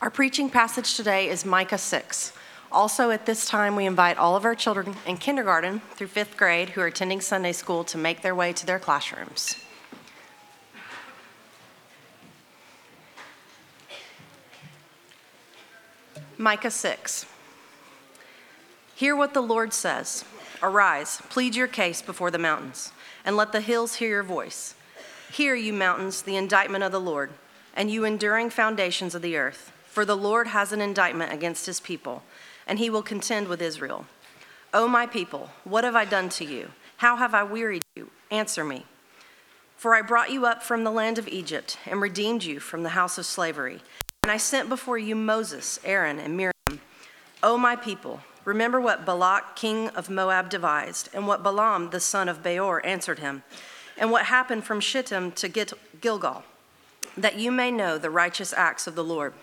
Our preaching passage today is Micah 6. Also, at this time, we invite all of our children in kindergarten through 5th grade who are attending Sunday school to make their way to their classrooms. Micah 6. Hear what the Lord says. Arise, plead your case before the mountains, and let the hills hear your voice. Hear, you mountains, the indictment of the Lord, and you enduring foundations of the earth. For the Lord has an indictment against his people, and he will contend with Israel. O my people, what have I done to you? How have I wearied you? Answer me. For I brought you up from the land of Egypt and redeemed you from the house of slavery. And I sent before you Moses, Aaron, and Miriam. O my people, remember what Balak, king of Moab, devised, and what Balaam, the son of Beor, answered him, and what happened from Shittim to Gilgal, that you may know the righteous acts of the Lord.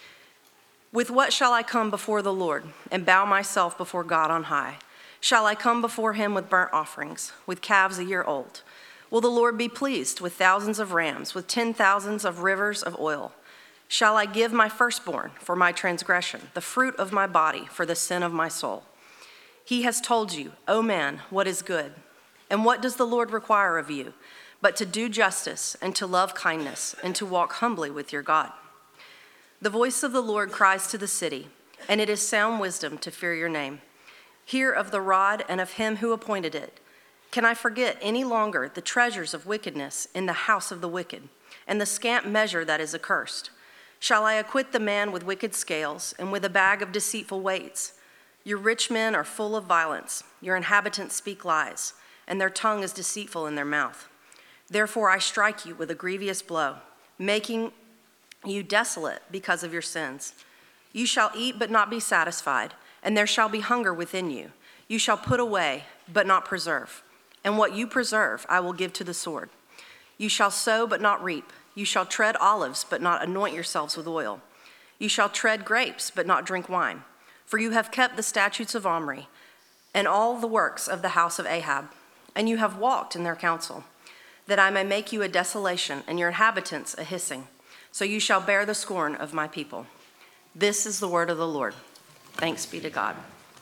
With what shall I come before the Lord and bow myself before God on high? Shall I come before him with burnt offerings, with calves a year old? Will the Lord be pleased with thousands of rams, with 10,000s of rivers of oil? Shall I give my firstborn for my transgression, the fruit of my body for the sin of my soul? He has told you, O man, what is good. And what does the Lord require of you? But to do justice and to love kindness and to walk humbly with your God. The voice of the Lord cries to the city, and it is sound wisdom to fear your name. Hear of the rod and of him who appointed it. Can I forget any longer the treasures of wickedness in the house of the wicked, and the scant measure that is accursed? Shall I acquit the man with wicked scales and with a bag of deceitful weights? Your rich men are full of violence. Your inhabitants speak lies, and their tongue is deceitful in their mouth. Therefore I strike you with a grievous blow, making you desolate because of your sins. You shall eat but not be satisfied, and there shall be hunger within you. You shall put away but not preserve, and what you preserve I will give to the sword. You shall sow but not reap. You shall tread olives but not anoint yourselves with oil. You shall tread grapes but not drink wine. For you have kept the statutes of Omri and all the works of the house of Ahab, and you have walked in their counsel, that I may make you a desolation and your inhabitants a hissing. So you shall bear the scorn of my people. This is the word of the Lord. Thanks be to God.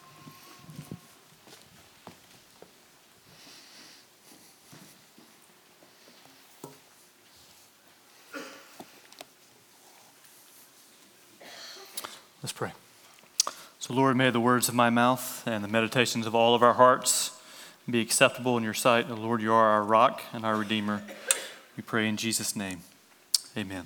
Let's pray. So Lord, may the words of my mouth and the meditations of all of our hearts be acceptable in your sight. And Lord, you are our rock and our redeemer. We pray in Jesus' name. Amen.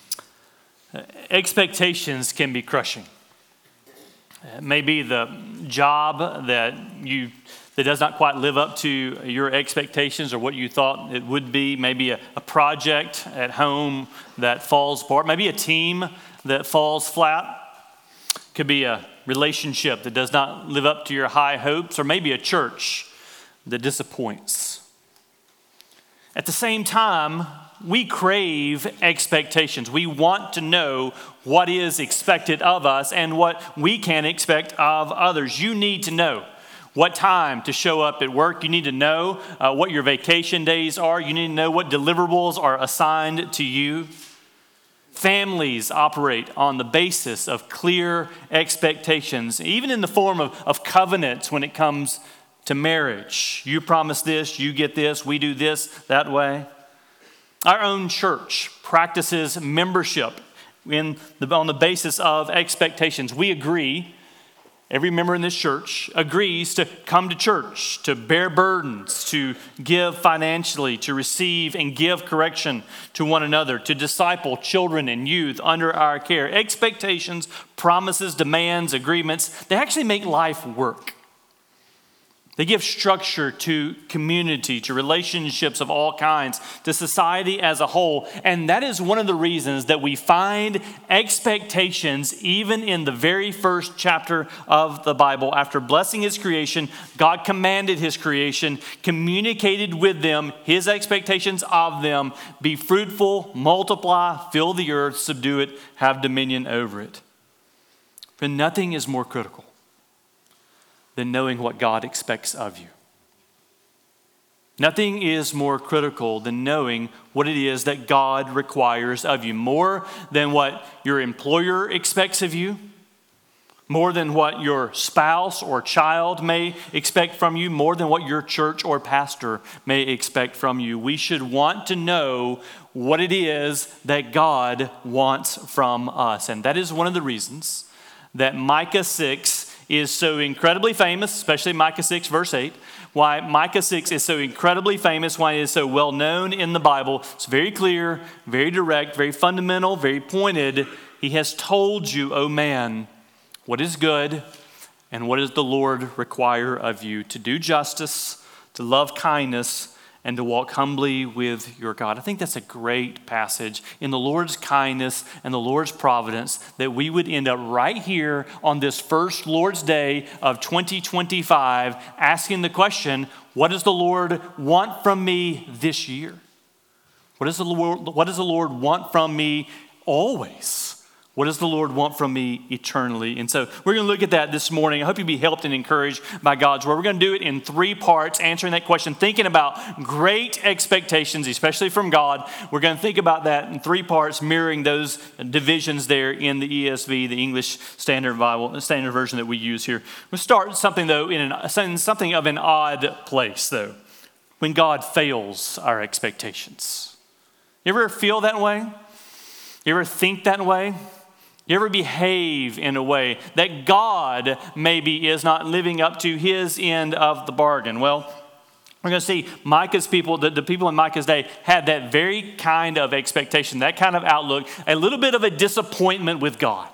Expectations can be crushing. Maybe the job that does not quite live up to your expectations or what you thought it would be. Maybe a project at home that falls apart. Maybe a team that falls flat. Could be a relationship that does not live up to your high hopes, or maybe a church that disappoints. At the same time, we crave expectations. We want to know what is expected of us and what we can expect of others. You need to know what time to show up at work. You need to know what your vacation days are. You need to know what deliverables are assigned to you. Families operate on the basis of clear expectations, even in the form of covenants when it comes to marriage. You promise this, you get this, we do this, that way. Our own church practices membership on the basis of expectations. We agree, every member in this church agrees to come to church, to bear burdens, to give financially, to receive and give correction to one another, to disciple children and youth under our care. Expectations, promises, demands, agreements, they actually make life work. They give structure to community, to relationships of all kinds, to society as a whole. And that is one of the reasons that we find expectations even in the very first chapter of the Bible. After blessing his creation, God commanded his creation, communicated with them his expectations of them: be fruitful, multiply, fill the earth, subdue it, have dominion over it. But nothing is more critical than knowing what God expects of you. Nothing is more critical than knowing what it is that God requires of you, more than what your employer expects of you, more than what your spouse or child may expect from you, more than what your church or pastor may expect from you. We should want to know what it is that God wants from us. And that is one of the reasons that Micah 6 is so incredibly famous, especially Micah 6 verse 8. Why Micah 6 is so incredibly famous, why it is so well known in the Bible. It's very clear, very direct, very fundamental, very pointed. He has told you, oh man, what is good and what does the Lord require of you? To do justice, to love kindness, and to walk humbly with your God. I think that's a great passage in the Lord's kindness and the Lord's providence that we would end up right here on this first Lord's Day of 2025 asking the question, what does the Lord want from me this year? What does the Lord want from me always? What does the Lord want from me eternally? And so we're going to look at that this morning. I hope you'll be helped and encouraged by God's word. We're going to do it in 3 parts, answering that question, thinking about great expectations, especially from God. We're going to think about that in 3 parts, mirroring those divisions there in the ESV, the English Standard Bible, the standard version that we use here. We'll start something, though, in something of an odd place, though, when God fails our expectations. You ever feel that way? You ever think that way? You ever behave in a way that God maybe is not living up to his end of the bargain? Well, we're going to see Micah's people, the people in Micah's day had that very kind of expectation, that kind of outlook, a little bit of a disappointment with God.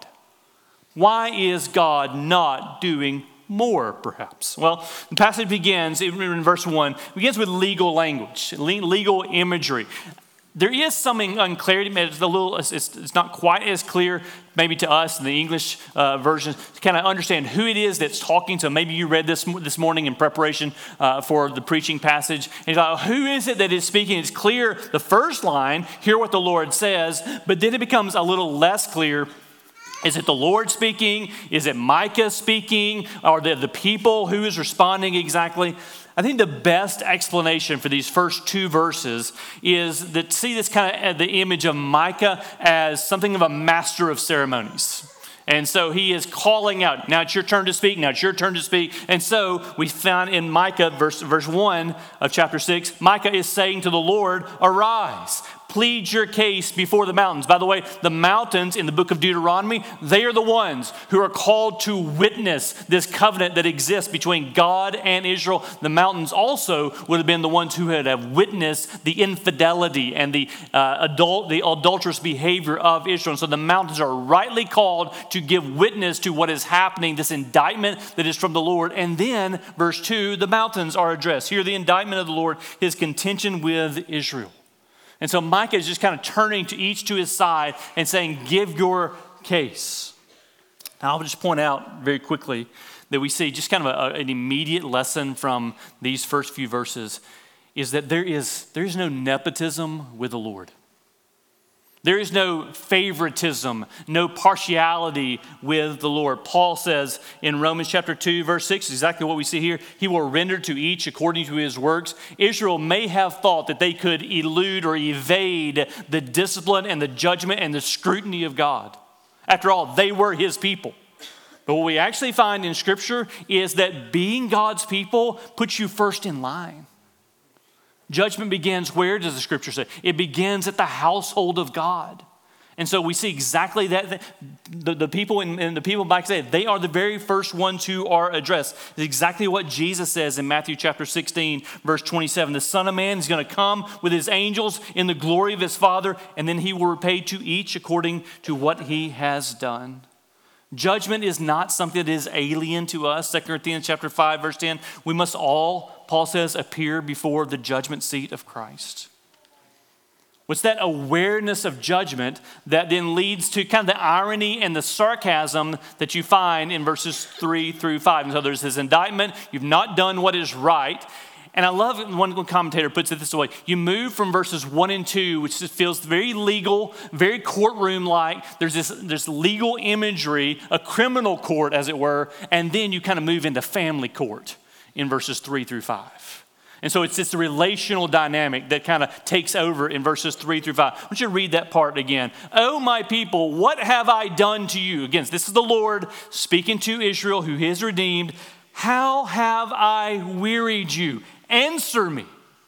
Why is God not doing more, perhaps? Well, the passage begins in verse 1, begins with legal language, legal imagery. There is something unclarity. It's not quite as clear maybe to us in the English version to kind of understand who it is that's talking to. Maybe you read this morning in preparation for the preaching passage. And you thought, who is it that is speaking? It's clear the first line, hear what the Lord says, but then it becomes a little less clear. Is it the Lord speaking? Is it Micah speaking? Or the people? Who is responding exactly? I think the best explanation for these first 2 verses is that see this kind of the image of Micah as something of a master of ceremonies. And so he is calling out, now it's your turn to speak, now it's your turn to speak. And so we found in Micah, verse 1 of chapter 6, Micah is saying to the Lord, arise, plead your case before the mountains. By the way, the mountains in the book of Deuteronomy, they are the ones who are called to witness this covenant that exists between God and Israel. The mountains also would have been the ones who would have witnessed the infidelity and the adulterous behavior of Israel. And so the mountains are rightly called to give witness to what is happening, this indictment that is from the Lord. And then, verse 2, the mountains are addressed. Here, the indictment of the Lord, his contention with Israel. And so Micah is just kind of turning to each to his side and saying, give your case. Now, I'll just point out very quickly that we see just kind of an immediate lesson from these first few verses is that there is no nepotism with the Lord. There is no favoritism, no partiality with the Lord. Paul says in Romans chapter 2, verse 6, exactly what we see here. He will render to each according to his works. Israel may have thought that they could elude or evade the discipline and the judgment and the scrutiny of God. After all, they were his people. But what we actually find in Scripture is that being God's people puts you first in line. Judgment begins where, does the Scripture say? It begins at the household of God. And so we see exactly that. The people in the people back say they are the very first ones who are addressed. It's exactly what Jesus says in Matthew chapter 16, verse 27. The Son of Man is going to come with his angels in the glory of his Father, and then he will repay to each according to what he has done. Judgment is not something that is alien to us. 2 Corinthians chapter 5, verse 10. We must all, Paul says, appear before the judgment seat of Christ. What's that awareness of judgment that then leads to kind of the irony and the sarcasm that you find in verses 3 through 5. And so there's this indictment. You've not done what is right. And I love it, one commentator puts it this way. You move from verses 1 and 2, which just feels very legal, very courtroom-like. There's this legal imagery, a criminal court, as it were. And then you kind of move into family court in verses 3 through 5. And so it's this relational dynamic that kind of takes over in verses 3 through 5. I want you to read that part again. Oh, my people, what have I done to you? Again, this is the Lord speaking to Israel, who he has redeemed. How have I wearied you? Answer me.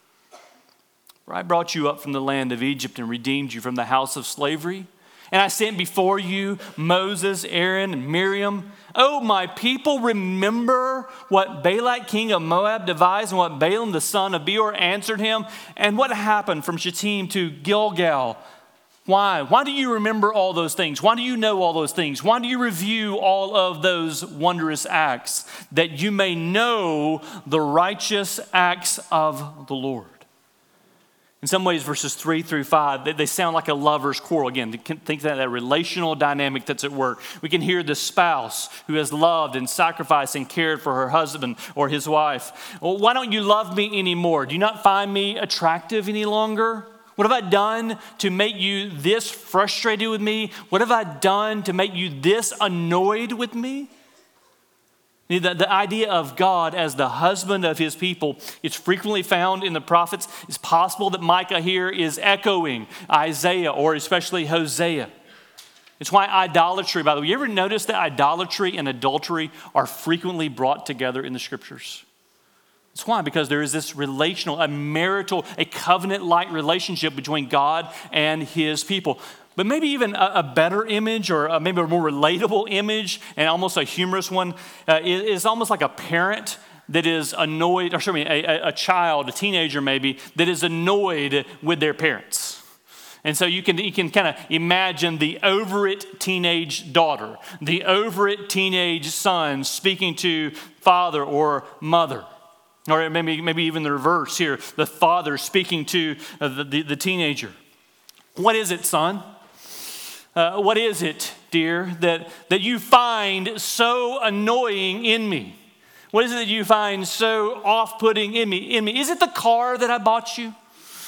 For I brought you up from the land of Egypt and redeemed you from the house of slavery. And I sent before you Moses, Aaron, and Miriam. Oh, my people, remember what Balak, king of Moab, devised and what Balaam, the son of Beor, answered him, and what happened from Shittim to Gilgal. Why? Why do you remember all those things? Why do you know all those things? Why do you review all of those wondrous acts? That you may know the righteous acts of the Lord. In some ways, verses 3 through 5, they sound like a lover's quarrel. Again, think that relational dynamic that's at work. We can hear the spouse who has loved and sacrificed and cared for her husband or his wife. Well, why don't you love me anymore? Do you not find me attractive any longer? What have I done to make you this frustrated with me? What have I done to make you this annoyed with me? The idea of God as the husband of his people, it's frequently found in the prophets. It's possible that Micah here is echoing Isaiah or especially Hosea. It's why idolatry, by the way, you ever notice that idolatry and adultery are frequently brought together in the scriptures? It's why, because there is this relational, a marital, a covenant-like relationship between God and his people. But maybe even a better image or maybe a more relatable image and almost a humorous one is almost like a parent that is annoyed, or a child, a teenager maybe, that is annoyed with their parents. And so you can kind of imagine the over it teenage daughter, the over it teenage son speaking to father or mother. Or maybe even the reverse here, the father speaking to the teenager. What is it, son? What is it, dear, that you find so annoying in me? What is it that you find so off-putting in me? Is it the car that I bought you?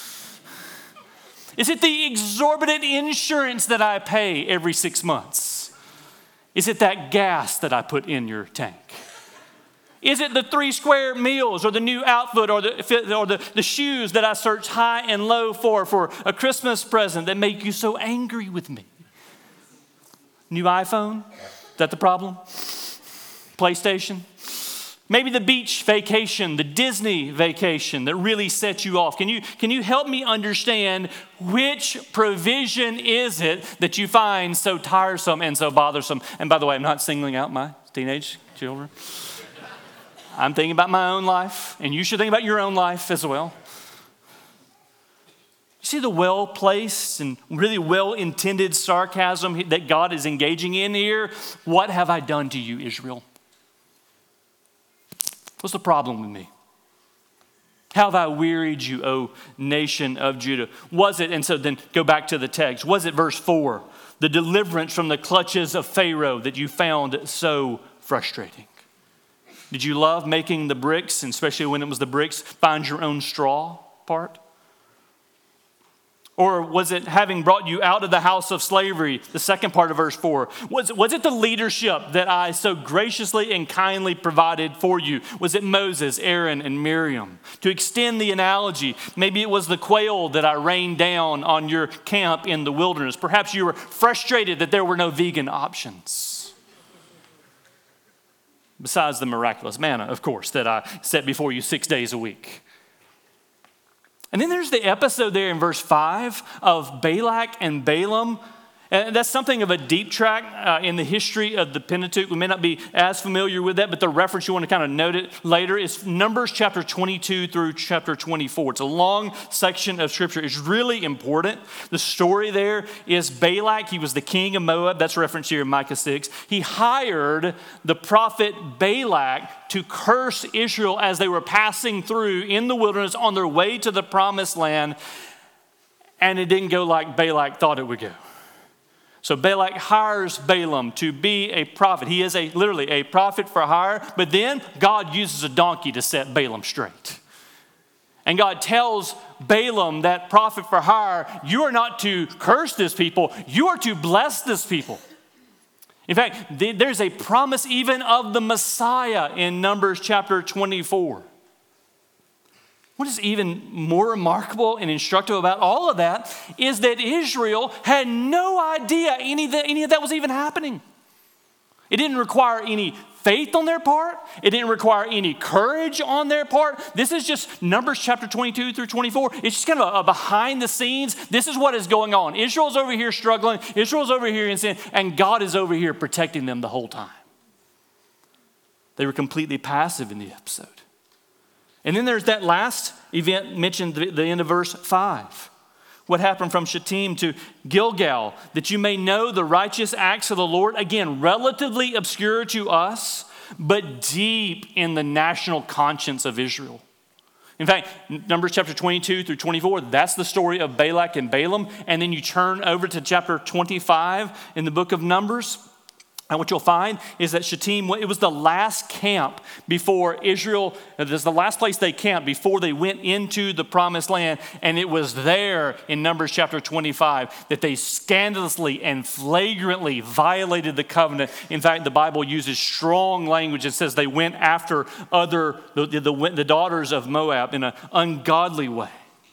Is it the exorbitant insurance that I pay every 6 months? Is it that gas that I put in your tank? Is it the 3 square meals or the new outfit or the shoes that I search high and low for a Christmas present that make you so angry with me? New iPhone? Is that the problem? PlayStation? Maybe the beach vacation, the Disney vacation that really sets you off. Can you help me understand which provision is it that you find so tiresome and so bothersome? And by the way, I'm not singling out my teenage children. I'm thinking about my own life, and you should think about your own life as well. You see the well-placed and really well-intended sarcasm that God is engaging in here? What have I done to you, Israel? What's the problem with me? How have I wearied you, O nation of Judah? Was it, and so then go back to the text, was it verse 4, the deliverance from the clutches of Pharaoh that you found so frustrating? Did you love making the bricks, and especially when it was the bricks, find your own straw part? Or was it having brought you out of the house of slavery, the second part of verse 4? Was it the leadership that I so graciously and kindly provided for you? Was it Moses, Aaron, and Miriam? To extend the analogy, maybe it was the quail that I rained down on your camp in the wilderness. Perhaps you were frustrated that there were no vegan options. Besides the miraculous manna, of course, that I set before you 6 days a week. And then there's the episode there in verse 5 of Balak and Balaam. And that's something of a deep track in the history of the Pentateuch. We may not be as familiar with that, but the reference you want to kind of note it later is Numbers chapter 22 through chapter 24. It's a long section of scripture. It's really important. The story there is Balak. He was the king of Moab. That's referenced here in Micah 6. He hired the prophet Balak to curse Israel as they were passing through in the wilderness on their way to the promised land. And it didn't go like Balak thought it would go. So Balak hires Balaam to be a prophet. He is literally a prophet for hire, but then God uses a donkey to set Balaam straight. And God tells Balaam, that prophet for hire, you are not to curse this people, you are to bless this people. In fact, there's a promise even of the Messiah in Numbers chapter 24. What is even more remarkable and instructive about all of that is that Israel had no idea any of that was even happening. It didn't require any faith on their part. It didn't require any courage on their part. This is just Numbers chapter 22 through 24. It's just kind of a behind the scenes. This is what is going on. Israel's over here struggling. Israel's over here in sin. And God is over here protecting them the whole time. They were completely passive in the episode. And then there's that last event mentioned at the end of verse 5. What happened from Shittim to Gilgal, that you may know the righteous acts of the Lord. Again, relatively obscure to us, but deep in the national conscience of Israel. In fact, Numbers chapter 22 through 24, that's the story of Balak and Balaam. And then you turn over to chapter 25 in the book of Numbers. And what you'll find is that Shittim, it was the last camp before Israel, this is the last place they camped before they went into the promised land. And it was there in Numbers chapter 25 that they scandalously and flagrantly violated the covenant. In fact, the Bible uses strong language. It says they went after the daughters of Moab in an ungodly way.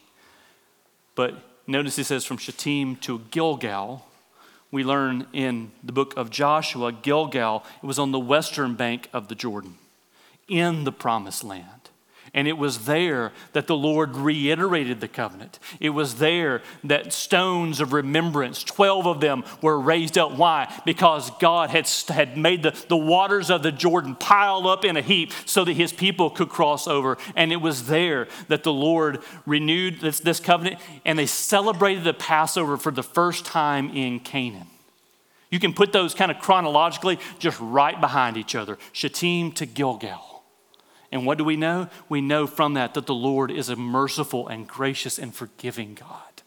But notice it says from Shittim to Gilgal. We learn in the book of Joshua, Gilgal, it was on the western bank of the Jordan, in the promised land. And it was there that the Lord reiterated the covenant. It was there that stones of remembrance, 12 of them, were raised up. Why? Because God had made the waters of the Jordan pile up in a heap so that his people could cross over. And it was there that the Lord renewed this covenant, and they celebrated the Passover for the first time in Canaan. You can put those kind of chronologically just right behind each other, Shittim to Gilgal. And what do we know? We know from that the Lord is a merciful and gracious and forgiving God.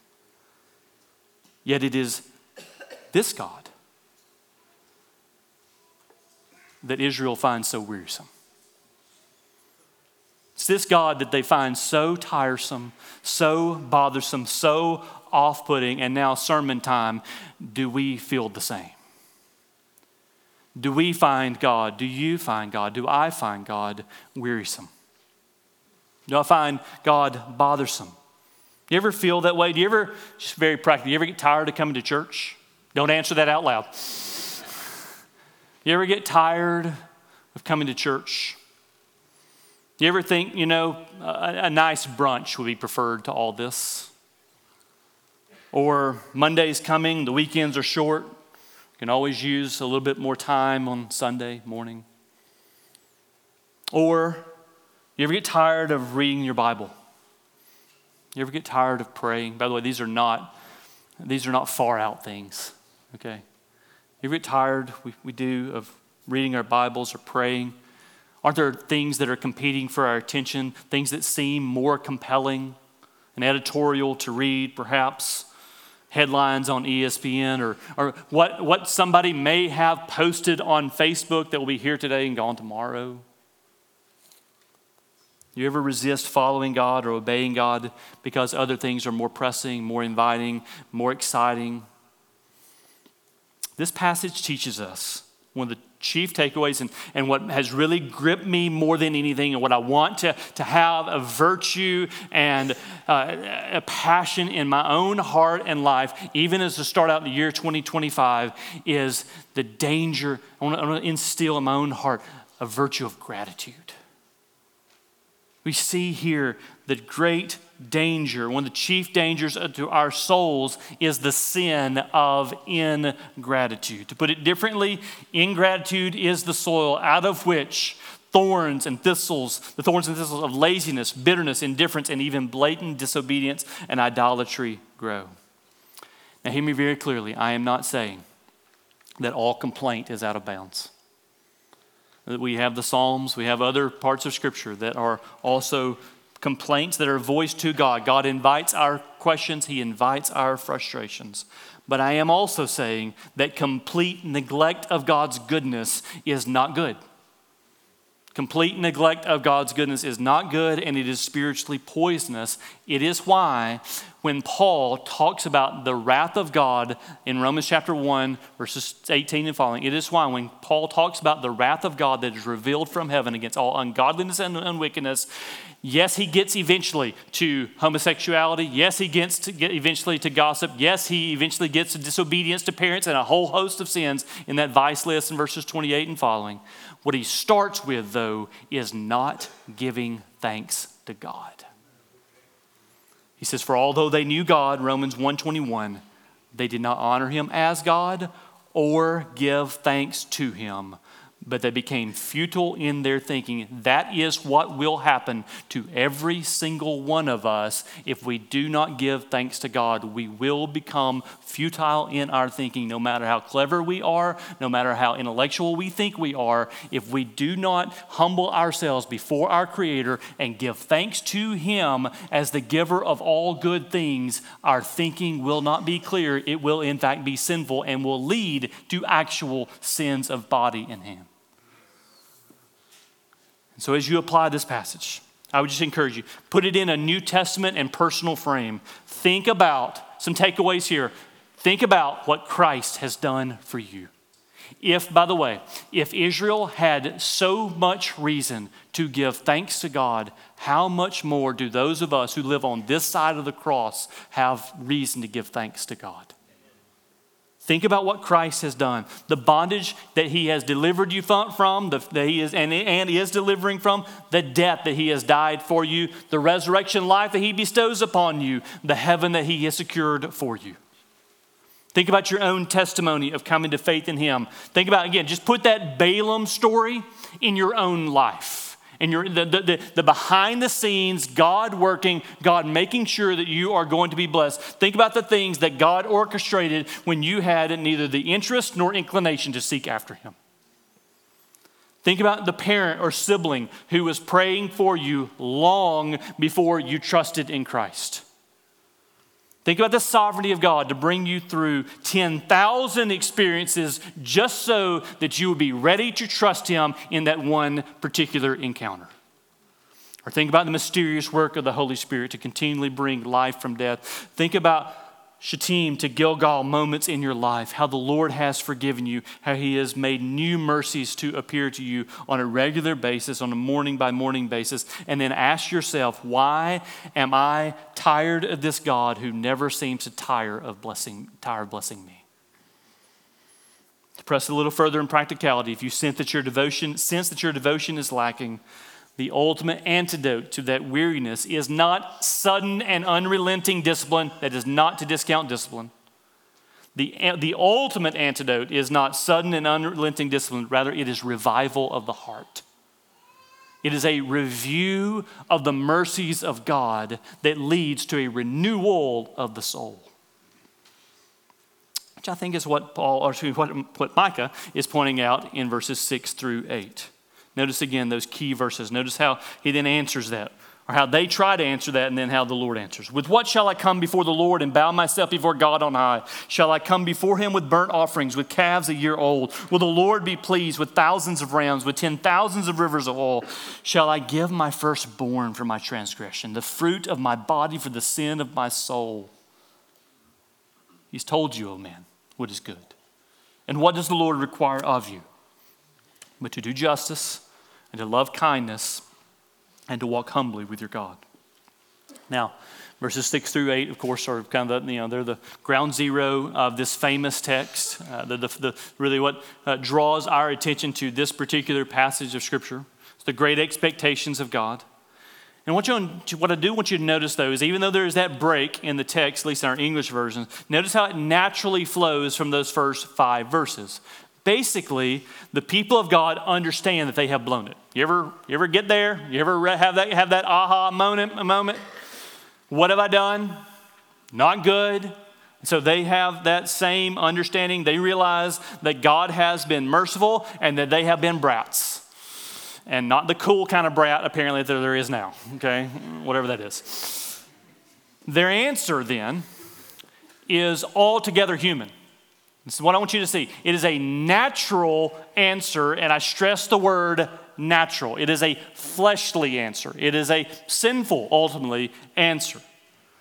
Yet it is this God that Israel finds so wearisome. It's this God that they find so tiresome, so bothersome, so off-putting, and now sermon time, do we feel the same? Do we find God? Do you find God? Do I find God wearisome? Do I find God bothersome? Do you ever feel that way? Do you ever, just very practical, do you ever get tired of coming to church? Don't answer that out loud. You ever get tired of coming to church? Do you ever think, a nice brunch would be preferred to all this? Or Monday's coming, the weekends are short. Can always use a little bit more time on Sunday morning. Or you ever get tired of reading your Bible? You ever get tired of praying? By the way, these are not far out things, okay? You ever get tired, we do, of reading our Bibles or praying? Aren't there things that are competing for our attention, things that seem more compelling? An editorial to read, perhaps? Headlines on ESPN or what somebody may have posted on Facebook that will be here today and gone tomorrow. You ever resist following God or obeying God because other things are more pressing, more inviting, more exciting? This passage teaches us one of the chief takeaways and what has really gripped me more than anything, and what I want to have a virtue and a passion in my own heart and life, even as to start out the year 2025, is the danger. I want to instill in my own heart a virtue of gratitude. We see here the great danger, one of the chief dangers to our souls is the sin of ingratitude. To put it differently, ingratitude is the soil out of which the thorns and thistles of laziness, bitterness, indifference, and even blatant disobedience and idolatry grow. Now hear me very clearly. I am not saying that all complaint is out of bounds. That we have the Psalms, we have other parts of Scripture that are also complaints that are voiced to God. God invites our questions, He invites our frustrations. But I am also saying that complete neglect of God's goodness is not good. Complete neglect of God's goodness is not good, and it is spiritually poisonous. It is why when Paul talks about the wrath of God in Romans chapter 1, verses 18 and following. It is why when Paul talks about the wrath of God that is revealed from heaven against all ungodliness and wickedness, yes, he gets eventually to homosexuality. Yes, he gets to get eventually to gossip. Yes, he eventually gets to disobedience to parents and a whole host of sins in that vice list in verses 28 and following. What he starts with, though, is not giving thanks to God. He says, for although they knew God, Romans 1:21, they did not honor him as God or give thanks to him, but they became futile in their thinking. That is what will happen to every single one of us if we do not give thanks to God. We will become futile in our thinking, no matter how clever we are, no matter how intellectual we think we are. If we do not humble ourselves before our Creator and give thanks to him as the giver of all good things, our thinking will not be clear. It will in fact be sinful and will lead to actual sins of body and hand. So as you apply this passage, I would just encourage you, put it in a New Testament and personal frame. Think about some takeaways here. Think about what Christ has done for you. By the way, if Israel had so much reason to give thanks to God, how much more do those of us who live on this side of the cross have reason to give thanks to God? Think about what Christ has done. The bondage that he has delivered you from, that he is delivering from, the death that he has died for you, the resurrection life that he bestows upon you, the heaven that he has secured for you. Think about your own testimony of coming to faith in him. Think about, again, just put that Balaam story in your own life. And the behind the scenes, God working, God making sure that you are going to be blessed. Think about the things that God orchestrated when you had neither the interest nor inclination to seek after him. Think about the parent or sibling who was praying for you long before you trusted in Christ. Think about the sovereignty of God to bring you through 10,000 experiences just so that you would be ready to trust him in that one particular encounter. Or think about the mysterious work of the Holy Spirit to continually bring life from death. Think about Shittim to Gilgal moments in your life, how the Lord has forgiven you, how he has made new mercies to appear to you on a regular basis, on a morning by morning basis. And then ask yourself, why am I tired of this God who never seems to tire of blessing me? To press a little further in practicality, if you sense that your devotion is lacking, the ultimate antidote to that weariness is not sudden and unrelenting discipline. That is not to discount discipline. The ultimate antidote is not sudden and unrelenting discipline. Rather, it is revival of the heart. It is a review of the mercies of God that leads to a renewal of the soul. Which I think is what Micah is pointing out in verses 6 through 8. Notice again those key verses. Notice how he then answers that, or how they try to answer that, and then how the Lord answers. With what shall I come before the Lord and bow myself before God on high? Shall I come before him with burnt offerings, with calves a year old? Will the Lord be pleased with thousands of rams, with 10,000s of rivers of oil? Shall I give my firstborn for my transgression, the fruit of my body for the sin of my soul? He's told you, O man, what is good. And what does the Lord require of you? But to do justice and to love kindness and to walk humbly with your God. Now, verses 6 through 8, of course, are kind of they're the ground zero of this famous text. Really what draws our attention to this particular passage of Scripture. It's the great expectations of God. And what I do want you to notice, though, is even though there is that break in the text, at least in our English version, notice how it naturally flows from those first 5 verses. Basically, the people of God understand that they have blown it. You ever get there? You ever have that aha moment? What have I done? Not good. So they have that same understanding. They realize that God has been merciful and that they have been brats. And not the cool kind of brat, apparently, that there is now. Okay? Whatever that is. Their answer, then, is altogether human. This is what I want you to see. It is a natural answer, and I stress the word natural. It is a fleshly answer. It is a sinful, ultimately, answer.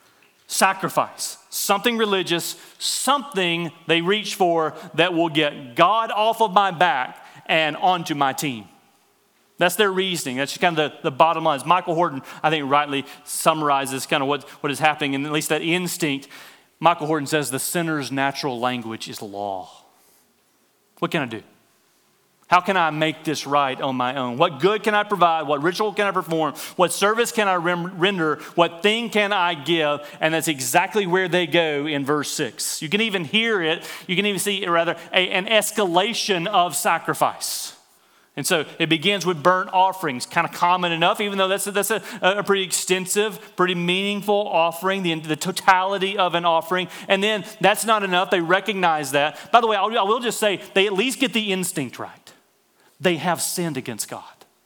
sacrifice, something religious, something they reach for that will get God off of my back and onto my team. That's their reasoning. That's just kind of the bottom line. As Michael Horton, I think, rightly summarizes kind of what is happening, and at least that instinct. Michael Horton says the sinner's natural language is law. What can I do? How can I make this right on my own? What good can I provide? What ritual can I perform? What service can I render? What thing can I give? And that's exactly where they go in verse 6. You can even hear it. You can even see, rather, an escalation of sacrifice. And so it begins with burnt offerings, kind of common enough, even though that's a pretty extensive, pretty meaningful offering, the totality of an offering. And then that's not enough. They recognize that. By the way, I will just say they at least get the instinct right. They have sinned against God.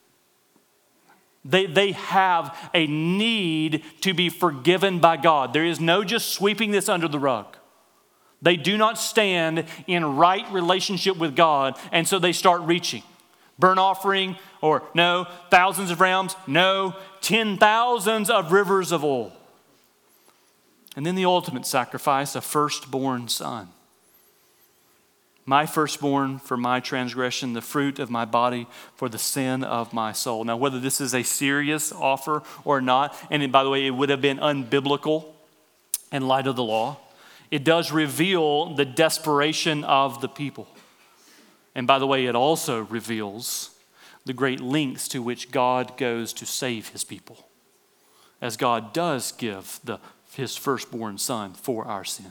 They have a need to be forgiven by God. There is no just sweeping this under the rug. They do not stand in right relationship with God, and so they start reaching. Burnt offering, or no, thousands of rams, no, 10,000s of rivers of oil. And then the ultimate sacrifice, a firstborn son. My firstborn for my transgression, the fruit of my body for the sin of my soul. Now, whether this is a serious offer or not, and by the way, it would have been unbiblical in light of the law, it does reveal the desperation of the people. And by the way, it also reveals the great lengths to which God goes to save his people, as God does give his firstborn son for our sin.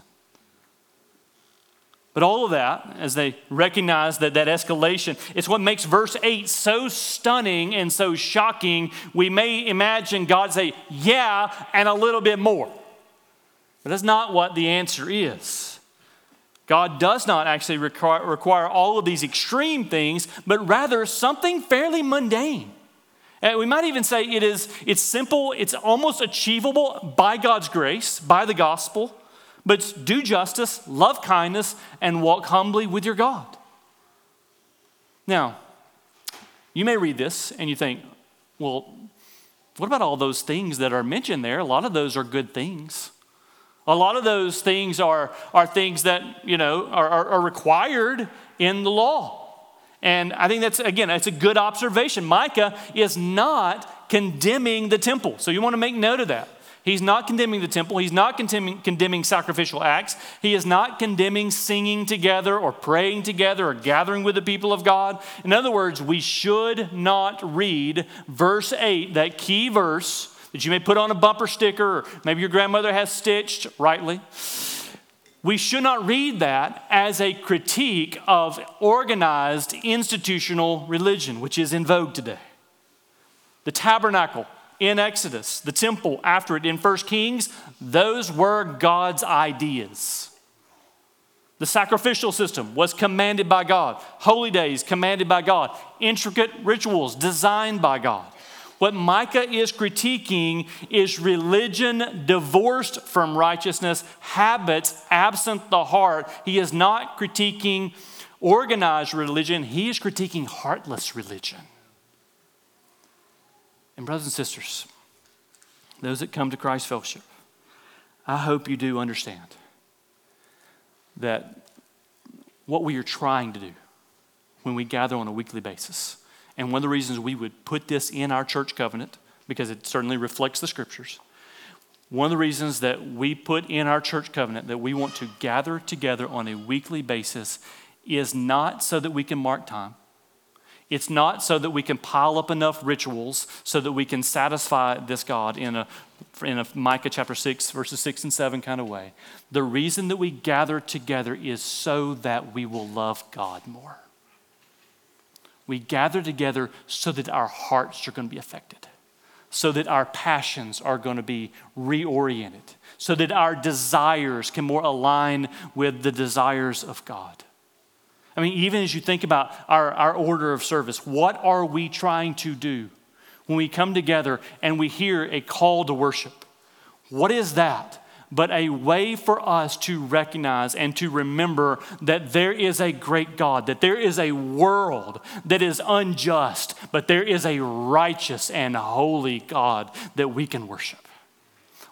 But all of that, as they recognize that escalation, it's what makes verse 8 so stunning and so shocking. We may imagine God say, yeah, and a little bit more. But that's not what the answer is. God does not actually require all of these extreme things, but rather something fairly mundane. And we might even say it's simple, it's almost achievable by God's grace, by the gospel, but it's do justice, love kindness, and walk humbly with your God. Now, you may read this and you think, well, what about all those things that are mentioned there? A lot of those are good things. A lot of those things are things that, are required in the law. And I think that's a good observation. Micah is not condemning the temple. So you want to make note of that. He's not condemning the temple. He's not condemning sacrificial acts. He is not condemning singing together or praying together or gathering with the people of God. In other words, we should not read verse 8, that key verse, that you may put on a bumper sticker, or maybe your grandmother has stitched rightly. We should not read that as a critique of organized institutional religion, which is in vogue today. The tabernacle in Exodus, the temple after it in 1 Kings, those were God's ideas. The sacrificial system was commanded by God. Holy days commanded by God. Intricate rituals designed by God. What Micah is critiquing is religion divorced from righteousness, habits absent the heart. He is not critiquing organized religion. He is critiquing heartless religion. And brothers and sisters, those that come to Christ Fellowship, I hope you do understand that what we are trying to do when we gather on a weekly basis, and one of the reasons we would put this in our church covenant, because it certainly reflects the scriptures, one of the reasons that we put in our church covenant that we want to gather together on a weekly basis is not so that we can mark time. It's not so that we can pile up enough rituals so that we can satisfy this God in a Micah chapter 6, verses 6 and 7 kind of way. The reason that we gather together is so that we will love God more. We gather together so that our hearts are going to be affected, so that our passions are going to be reoriented, so that our desires can more align with the desires of God. I mean, even as you think about our order of service, what are we trying to do when we come together and we hear a call to worship? What is that but a way for us to recognize and to remember that there is a great God, that there is a world that is unjust, but there is a righteous and holy God that we can worship?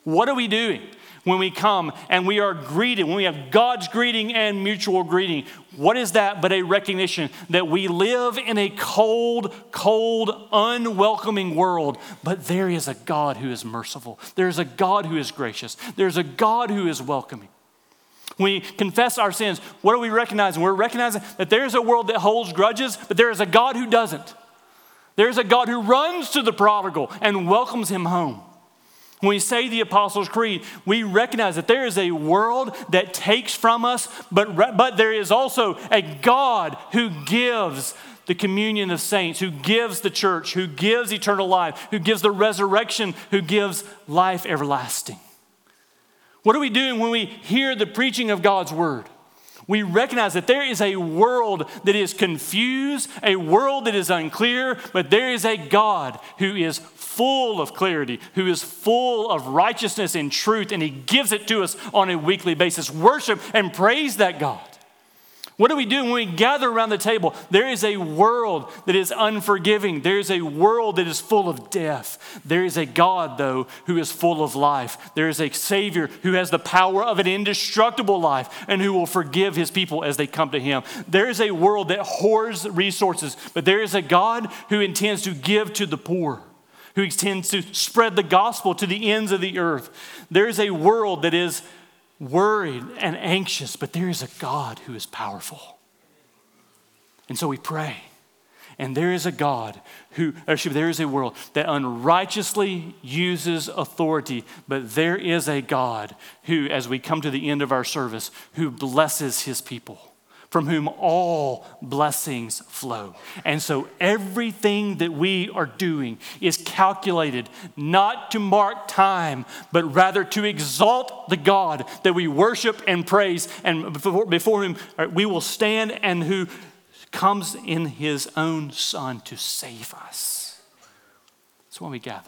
What are we doing when we come and we are greeted, when we have God's greeting and mutual greeting? What is that but a recognition that we live in a cold, unwelcoming world, but there is a God who is merciful. There's a God who is gracious. There's a God who is welcoming. When we confess our sins, what are we recognizing? We're recognizing that there's a world that holds grudges, but there is a God who doesn't. There's a God who runs to the prodigal and welcomes him home. When we say the Apostles' Creed, we recognize that there is a world that takes from us, but there is also a God who gives the communion of saints, who gives the church, who gives eternal life, who gives the resurrection, who gives life everlasting. What are we doing when we hear the preaching of God's word? We recognize that there is a world that is confused, a world that is unclear, but there is a God who is full of clarity, who is full of righteousness and truth, and he gives it to us on a weekly basis. Worship and praise that God. What do we do when we gather around the table? There is a world that is unforgiving. There is a world that is full of death. There is a God, though, who is full of life. There is a Savior who has the power of an indestructible life and who will forgive his people as they come to him. There is a world that hoards resources, but there is a God who intends to give to the poor, who intends to spread the gospel to the ends of the earth. There is a world that is worried and anxious, but there is a God who is powerful. And so we pray. And there is a God there is a world that unrighteously uses authority, but there is a God who, as we come to the end of our service, who blesses his people, from whom all blessings flow. And so everything that we are doing is calculated not to mark time, but rather to exalt the God that we worship and praise, and before whom we will stand, and who comes in his own Son to save us. That's why we gather.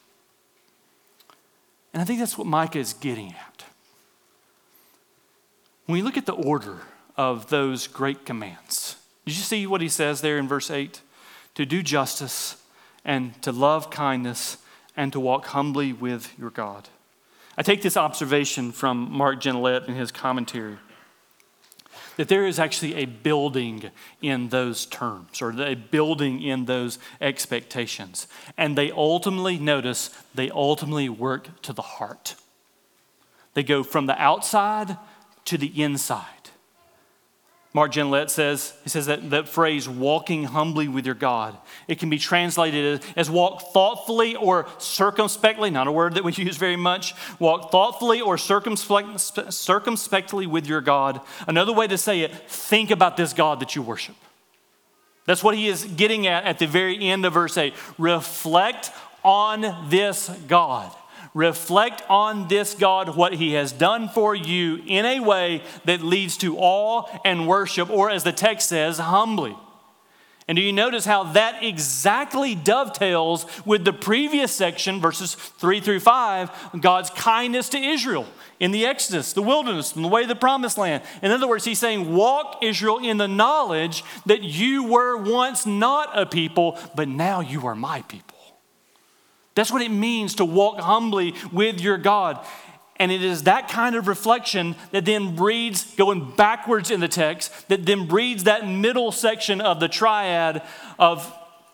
And I think that's what Micah is getting at. When we look at the order of those great commands, did you see what he says there in verse 8? To do justice and to love kindness and to walk humbly with your God. I take this observation from Mark Genelette in his commentary, that there is actually a building in those terms, or a building in those expectations. And they ultimately work to the heart. They go from the outside to the inside. Mark Genelette says that phrase, walking humbly with your God, it can be translated as walk thoughtfully or circumspectly, not a word that we use very much, walk thoughtfully or circumspectly with your God. Another way to say it, think about this God that you worship. That's what he is getting at the very end of verse 8. Reflect on this God. Reflect on this God, what he has done for you in a way that leads to awe and worship, or as the text says, humbly. And do you notice how that exactly dovetails with the previous section, verses 3 through 5, God's kindness to Israel in the Exodus, the wilderness, and the way of the promised land. In other words, he's saying, walk, Israel, in the knowledge that you were once not a people, but now you are my people. That's what it means to walk humbly with your God. And it is that kind of reflection that then breeds, going backwards in the text, that then breeds that middle section of the triad of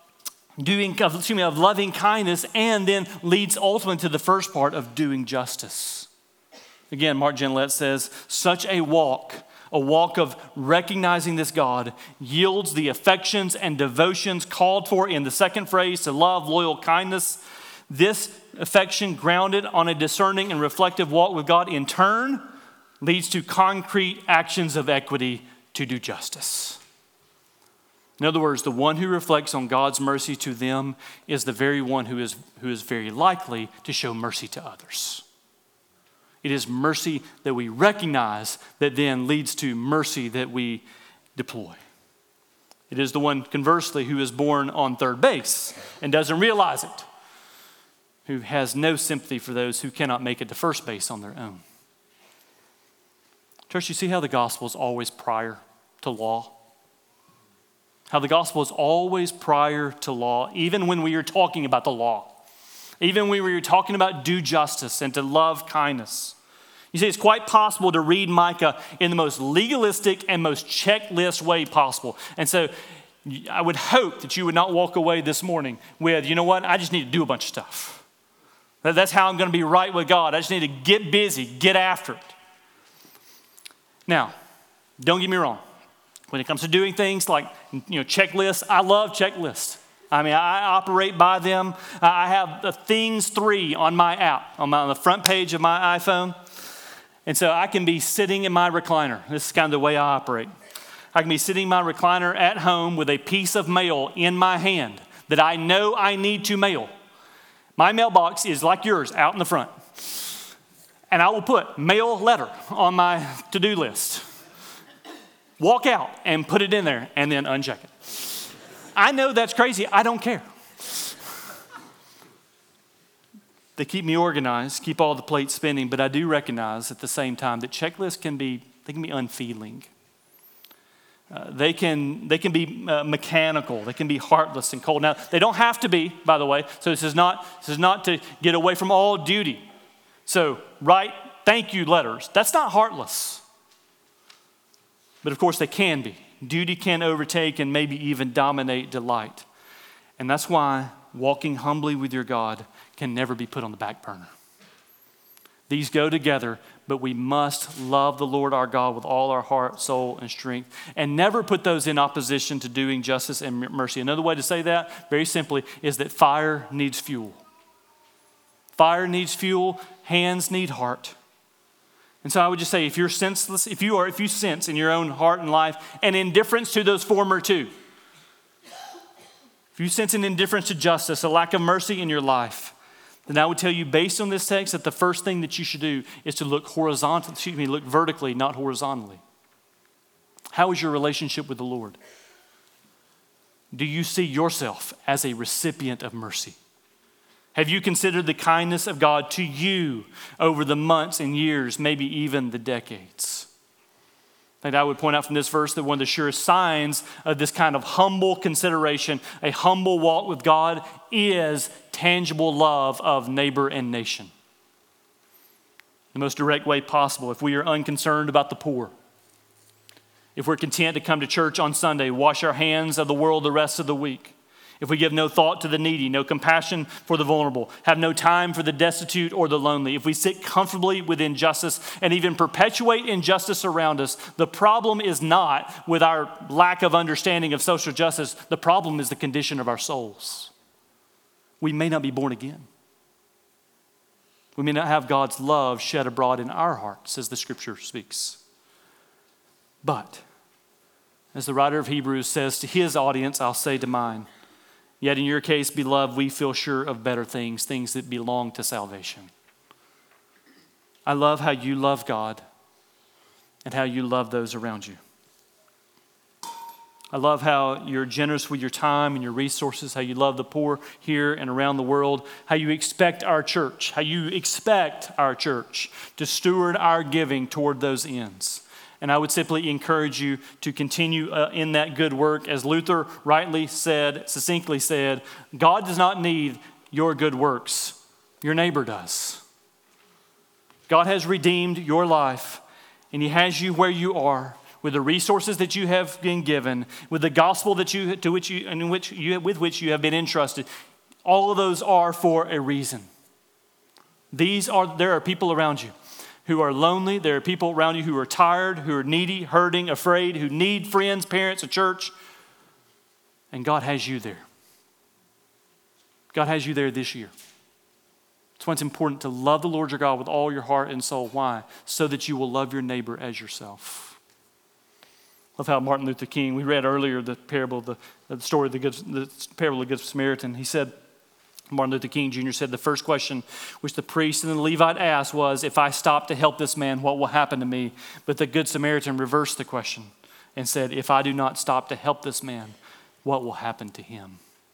loving kindness, and then leads ultimately to the first part of doing justice. Again, Mark Genelette says, such a walk of recognizing this God, yields the affections and devotions called for in the second phrase, to love, loyal kindness. This affection, grounded on a discerning and reflective walk with God, in turn leads to concrete actions of equity to do justice. In other words, the one who reflects on God's mercy to them is the very one who is very likely to show mercy to others. It is mercy that we recognize that then leads to mercy that we deploy. It is the one, conversely, who is born on third base and doesn't realize it, who has no sympathy for those who cannot make it to first base on their own. Church, you see how the gospel is always prior to law? How the gospel is always prior to law, even when we are talking about the law. Even when we were talking about do justice and to love kindness. You see, it's quite possible to read Micah in the most legalistic and most checklist way possible. And so I would hope that you would not walk away this morning with, you know what, I just need to do a bunch of stuff. That's how I'm going to be right with God. I just need to get busy, get after it. Now, don't get me wrong. When it comes to doing things like, checklists, I love checklists. I mean, I operate by them. I have the Things 3 on my app, on the front page of my iPhone. And so I can be sitting in my recliner. This is kind of the way I operate. I can be sitting in my recliner at home with a piece of mail in my hand that I know I need to mail. My mailbox is like yours, out in the front. And I will put mail letter on my to-do list. Walk out and put it in there and then uncheck it. I know that's crazy. I don't care. They keep me organized, keep all the plates spinning, but I do recognize at the same time that checklists can be unfeeling. They can be mechanical. They can be heartless and cold. Now, they don't have to be, by the way. So this is not to get away from all duty. So write thank you letters. That's not heartless. But of course they can be. Duty can overtake and maybe even dominate delight. And that's why walking humbly with your God can never be put on the back burner. These go together, but we must love the Lord our God with all our heart, soul, and strength, and never put those in opposition to doing justice and mercy. Another way to say that, very simply, is that fire needs fuel. Fire needs fuel, hands need heart. And so I would just say, if you're senseless, if you sense in your own heart and life an indifference to those former two, if you sense an indifference to justice, a lack of mercy in your life, then I would tell you, based on this text, that the first thing that you should do is to look look vertically, not horizontally. How is your relationship with the Lord? Do you see yourself as a recipient of mercy? Have you considered the kindness of God to you over the months and years, maybe even the decades? And I would point out from this verse that one of the surest signs of this kind of humble consideration, a humble walk with God, is tangible love of neighbor and nation. The most direct way possible, if we are unconcerned about the poor, if we're content to come to church on Sunday, wash our hands of the world the rest of the week, if we give no thought to the needy, no compassion for the vulnerable, have no time for the destitute or the lonely, if we sit comfortably with injustice and even perpetuate injustice around us, the problem is not with our lack of understanding of social justice. The problem is the condition of our souls. We may not be born again. We may not have God's love shed abroad in our hearts, as the scripture speaks. But, as the writer of Hebrews says to his audience, I'll say to mine, yet in your case, beloved, we feel sure of better things, things that belong to salvation. I love how you love God and how you love those around you. I love how you're generous with your time and your resources, how you love the poor here and around the world, how you expect our church to steward our giving toward those ends. And I would simply encourage you to continue in that good work. As Luther succinctly said, God does not need your good works. Your neighbor does. God has redeemed your life, and he has you where you are with the resources that you have been given, with the gospel with which you have been entrusted. All of those are for a reason. There are people around you who are lonely. There are people around you who are tired, who are needy, hurting, afraid, who need friends, parents, a church. And God has you there. God has you there this year. That's why it's important to love the Lord your God with all your heart and soul. Why? So that you will love your neighbor as yourself. Love how Martin Luther King, we read earlier the parable, the story of the parable of the Good Samaritan. He said, Martin Luther King Jr. said the first question which the priest and the Levite asked was, if I stop to help this man, what will happen to me? But the Good Samaritan reversed the question and said, if I do not stop to help this man, what will happen to him?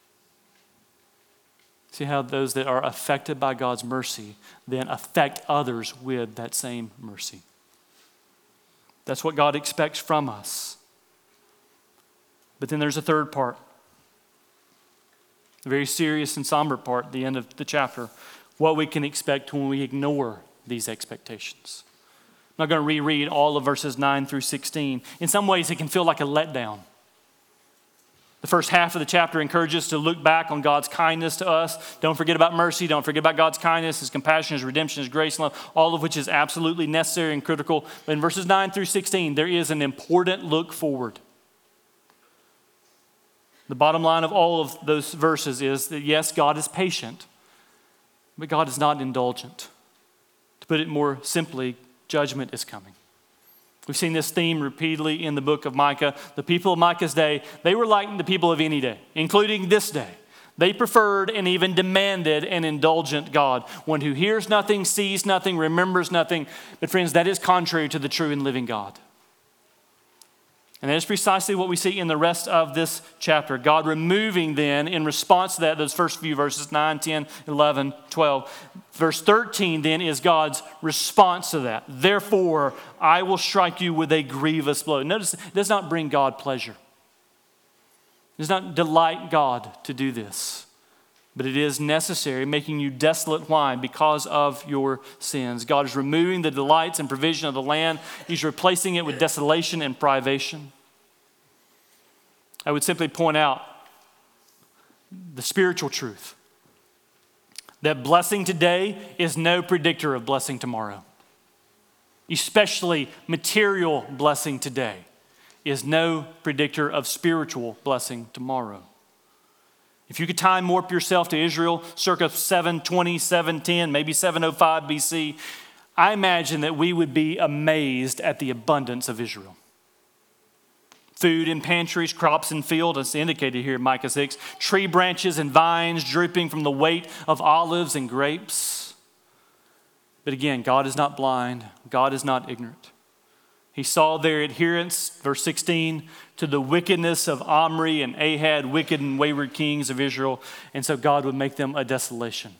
See how those that are affected by God's mercy then affect others with that same mercy. That's what God expects from us. But then there's a third part. the very serious and somber part, the end of the chapter, what we can expect when we ignore these expectations. I'm not going to reread all of verses 9 through 16. In some ways, it can feel like a letdown. The first half of the chapter encourages us to look back on God's kindness to us. Don't forget about mercy. Don't forget about God's kindness, His compassion, His redemption, His grace and love, all of which is absolutely necessary and critical. But in verses 9 through 16, there is an important look forward. The bottom line of all of those verses is that, yes, God is patient, but God is not indulgent. To put it more simply, judgment is coming. We've seen this theme repeatedly in the book of Micah. The people of Micah's day, they were like the people of any day, including this day. They preferred and even demanded an indulgent God, one who hears nothing, sees nothing, remembers nothing. But friends, that is contrary to the true and living God. And that is precisely what we see in the rest of this chapter. God removing then, in response to that, those first few verses, 9, 10, 11, 12. Verse 13 then is God's response to that. Therefore, I will strike you with a grievous blow. Notice, it does not bring God pleasure. It does not delight God to do this. But it is necessary, making you desolate. Why? Because of your sins. God is removing the delights and provision of the land. He's replacing it with desolation and privation. I would simply point out the spiritual truth that blessing today is no predictor of blessing tomorrow. Especially material blessing today is no predictor of spiritual blessing tomorrow. If you could time warp yourself to Israel circa 720, 710, maybe 705 BC, I imagine that we would be amazed at the abundance of Israel. Food in pantries, crops in field, as indicated here in Micah 6, tree branches and vines drooping from the weight of olives and grapes. But again, God is not blind. God is not ignorant. He saw their adherence, verse 16, to the wickedness of Omri and Ahab, wicked and wayward kings of Israel, and so God would make them a desolation.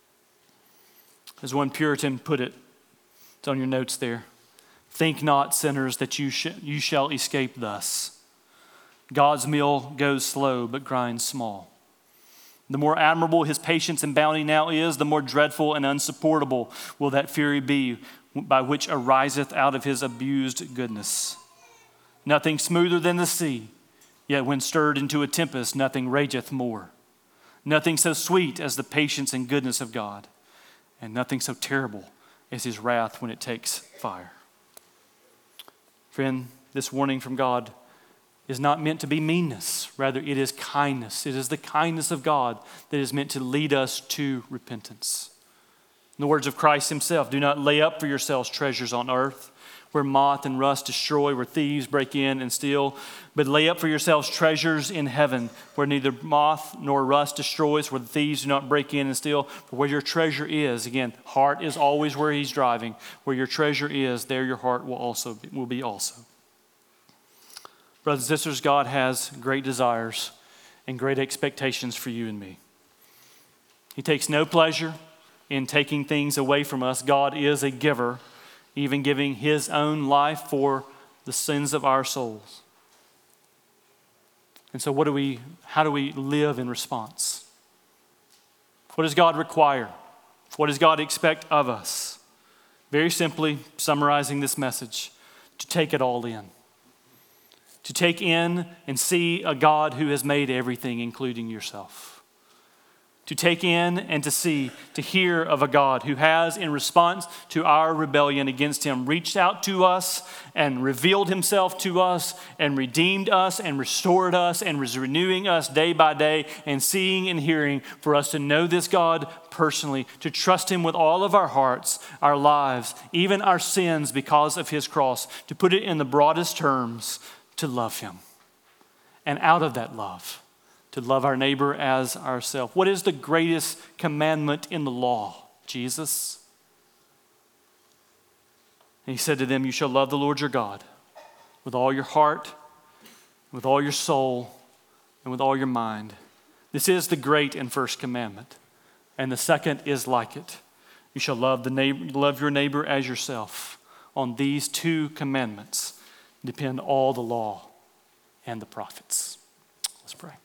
As one Puritan put it, it's on your notes there. Think not, sinners, that you shall escape thus. God's meal goes slow, but grinds small. The more admirable His patience and bounty now is, the more dreadful and unsupportable will that fury be by which ariseth out of His abused goodness. Nothing smoother than the sea, yet when stirred into a tempest, nothing rageth more. Nothing so sweet as the patience and goodness of God, and nothing so terrible as His wrath when it takes fire. Friend, this warning from God is not meant to be meanness. Rather, it is kindness. It is the kindness of God that is meant to lead us to repentance. In the words of Christ Himself, do not lay up for yourselves treasures on earth, where moth and rust destroy, where thieves break in and steal, but lay up for yourselves treasures in heaven, where neither moth nor rust destroys, where the thieves do not break in and steal. For where your treasure is, again, heart is always where He's driving. Where your treasure is, there your heart will be also. Brothers and sisters, God has great desires and great expectations for you and me. He takes no pleasure in taking things away from us. God is a giver, even giving His own life for the sins of our souls. And so how do we live in response? What does God require? What does God expect of us? Very simply, summarizing this message, to take it all in. To take in and see a God who has made everything, including yourself. To take in and to see, to hear of a God who has, in response to our rebellion against Him, reached out to us and revealed Himself to us and redeemed us and restored us and was renewing us day by day and seeing and hearing for us to know this God personally, to trust Him with all of our hearts, our lives, even our sins because of His cross, to put it in the broadest terms, to love Him. And out of that love, to love our neighbor as ourselves. What is the greatest commandment in the law? Jesus. And He said to them, you shall love the Lord your God with all your heart, with all your soul, and with all your mind. This is the great and first commandment. And the second is like it. You shall love your neighbor as yourself. On these two commandments depend all the law and the prophets. Let's pray.